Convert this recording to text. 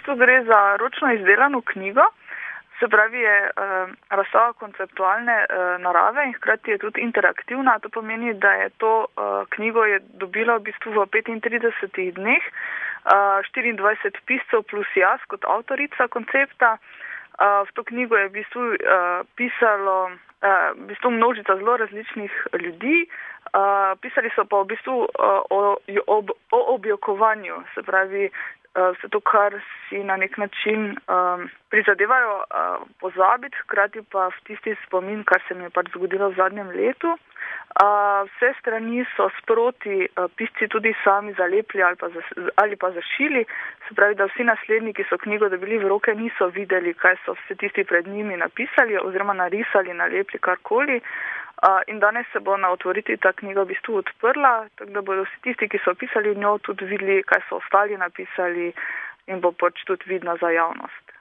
bistvu gre za ročno izdelano knjigo, se pravi je razstava konceptualne narave in hkrati je tudi interaktivna. To pomeni, da je to knjigo je dobila v bistvu v 35 dneh, 24 piscev plus jaz kot avtorica koncepta. V to knjigo je v bistvu pisalo množica zelo različnih ljudi. Pisali so pa v bistvu o objokovanju, se pravi vse to, kar si na nek način prizadevajo pozabiti, hkrati pa v tisti spomin, kar se mi je pač zgodilo v zadnjem letu. Vse strani so sproti pisci tudi sami zalepili ali pa zašili, se pravi, da vsi naslednji, ki so knjigo dobili v roke, niso videli, kaj so vsi tisti pred njimi napisali oziroma narisali, nalepili karkoli. In danes se bo na otvoriti ta knjiga v bistvu odprla, tako da bodo vsi tisti, ki so pisali v njo, tudi videli, kaj so ostali napisali in bo pač tudi vidna za javnost.